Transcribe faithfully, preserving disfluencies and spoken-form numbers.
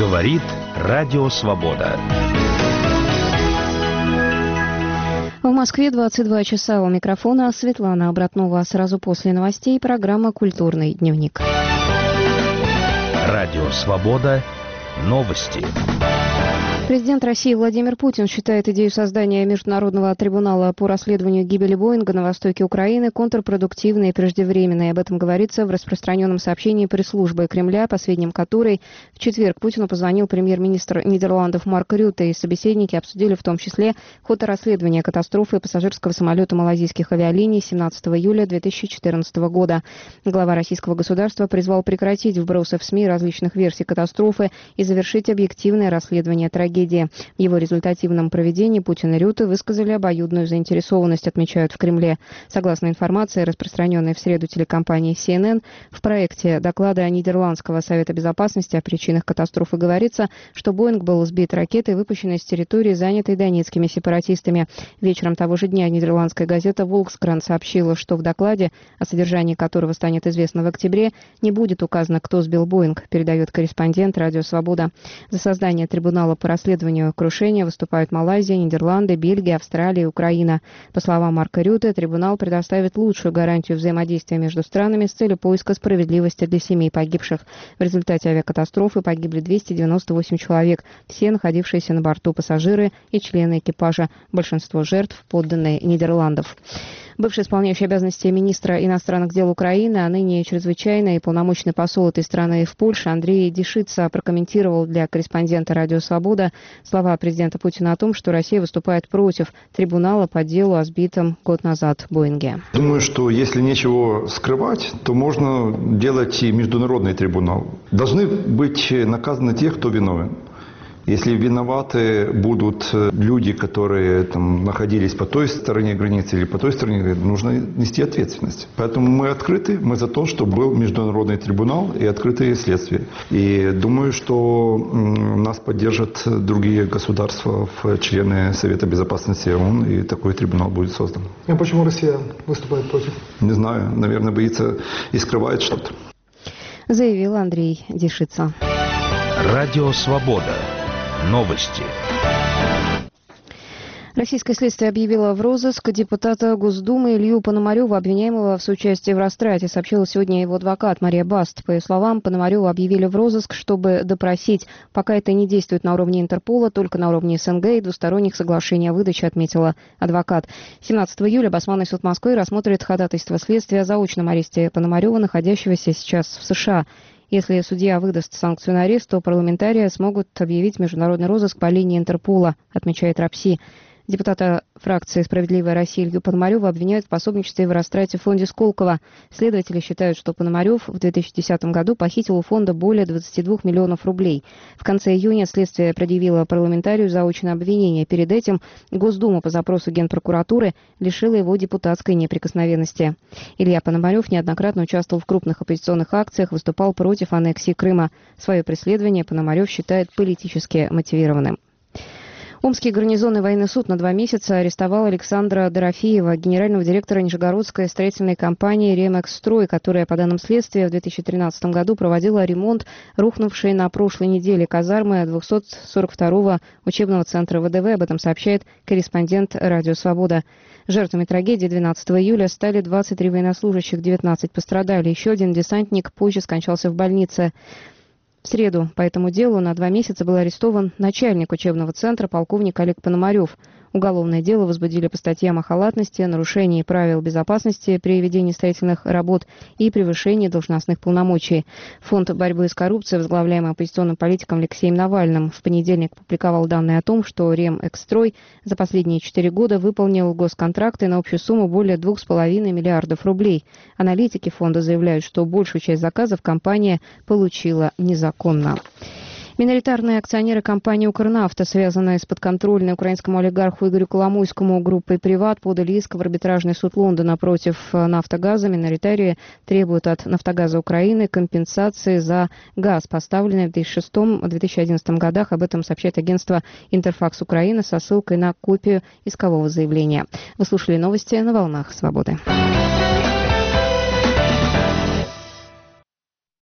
Говорит Радио Свобода. В Москве двадцать два часа. У микрофона Светлана Обратнова. Сразу после новостей программа «Культурный дневник». Радио Свобода. Новости. Президент России Владимир Путин считает идею создания Международного трибунала по расследованию гибели Боинга на востоке Украины контрпродуктивной и преждевременной. Об этом говорится в распространенном сообщении пресс-службы Кремля, по сведениям которой в четверг Путину позвонил премьер-министр Нидерландов Марк Рютте, и собеседники обсудили в том числе ход расследования катастрофы пассажирского самолета малайзийских авиалиний семнадцатого июля две тысячи четырнадцатого года. Глава российского государства призвал прекратить вбросы в СМИ различных версий катастрофы и завершить объективное расследование трагедии. В его результативном проведении Путин и Рютте высказали обоюдную заинтересованность, отмечают в Кремле. Согласно информации, распространенной в среду телекомпанией си эн эн, в проекте доклада Нидерландского совета безопасности о причинах катастрофы говорится, что Боинг был сбит ракетой, выпущенной с территории, занятой донецкими сепаратистами. Вечером того же дня нидерландская газета «Волкскранд» сообщила, что в докладе, о содержании которого станет известно в октябре, не будет указано, кто сбил Боинг, передает корреспондент «Радио Свобода». За создание трибунала по расследованию крушения выступают Малайзия, Нидерланды, Бельгия, Австралия и Украина. По словам Марка Рютте, трибунал предоставит лучшую гарантию взаимодействия между странами с целью поиска справедливости для семей погибших. В результате авиакатастрофы погибли двести девяносто восемь человек, все находившиеся на борту пассажиры и члены экипажа. Большинство жертв подданные Нидерландов. Бывший исполняющий обязанности министра иностранных дел Украины, а ныне чрезвычайный и полномочный посол этой страны в Польше Андрей Дешица прокомментировал для корреспондента «Радио Свобода» слова президента Путина о том, что Россия выступает против трибунала по делу о сбитом год назад Боинге. Думаю, что если нечего скрывать, то можно делать и международный трибунал. Должны быть наказаны те, кто виновен. Если виноваты будут люди, которые там находились по той стороне границы или по той стороне, нужно нести ответственность. Поэтому мы открыты, мы за то, чтобы был международный трибунал и открытые следствия. И думаю, что нас поддержат другие государства, члены Совета Безопасности ООН, и такой трибунал будет создан. А почему Россия выступает против? Не знаю, наверное, боится и скрывает что-то. Заявил Андрей Дешица. Радио Свобода. Новости. Российское следствие объявило в розыск депутата Госдумы Илью Пономарева, обвиняемого в соучастии в растрате, сообщила сегодня его адвокат Мария Баст. По ее словам, Пономарева объявили в розыск, чтобы допросить. Пока это не действует на уровне Интерпола, только на уровне эс эн гэ и двусторонних соглашений о выдаче, отметила адвокат. семнадцатого июля Басманный суд Москвы рассмотрит ходатайство следствия о заочном аресте Пономарева, находящегося сейчас в США. Если судья выдаст санкцию на арест, то парламентарии смогут объявить международный розыск по линии Интерпола, отмечает РАПСИ. Депутата фракции «Справедливая Россия» Илью Пономарева обвиняют в пособничестве в растрате в фонде Сколково. Следователи считают, что Пономарев в две тысячи десятом году похитил у фонда более двадцати двух миллионов рублей. В конце июня следствие предъявило парламентарию заочное обвинение. Перед этим Госдума по запросу Генпрокуратуры лишила его депутатской неприкосновенности. Илья Пономарев неоднократно участвовал в крупных оппозиционных акциях, выступал против аннексии Крыма. Свое преследование Пономарев считает политически мотивированным. Омский гарнизонный военный суд на два месяца арестовал Александра Дорофеева, генерального директора Нижегородской строительной компании «Ремэксстрой», которая, по данным следствия, в две тысячи тринадцатом году проводила ремонт рухнувшей на прошлой неделе казармы двухсот сорок второго учебного центра вэ дэ вэ. Об этом сообщает корреспондент «Радио Свобода». Жертвами трагедии двенадцатого июля стали двадцать три военнослужащих, девятнадцать пострадали. Еще один десантник позже скончался в больнице. В среду по этому делу на два месяца был арестован начальник учебного центра полковник Олег Пономарев. Уголовное дело возбудили по статьям о халатности, нарушении правил безопасности при ведении строительных работ и превышении должностных полномочий. Фонд борьбы с коррупцией, возглавляемый оппозиционным политиком Алексеем Навальным, в понедельник публиковал данные о том, что «Ремэксстрой» за последние четыре года выполнил госконтракты на общую сумму более двух с половиной миллиардов рублей. Аналитики фонда заявляют, что большую часть заказов компания получила незаконно. Миноритарные акционеры компании «Укрнафта», связанные с подконтрольной украинскому олигарху Игорю Коломойскому группой «Приват», подали иск в арбитражный суд Лондона против «Нафтогаза». Миноритарии требуют от «Нафтогаза Украины» компенсации за газ, поставленный в две тысячи шестом — две тысячи одиннадцатом годах. Об этом сообщает агентство «Интерфакс Украина» со ссылкой на копию искового заявления. Вы слушали новости на волнах «Свободы».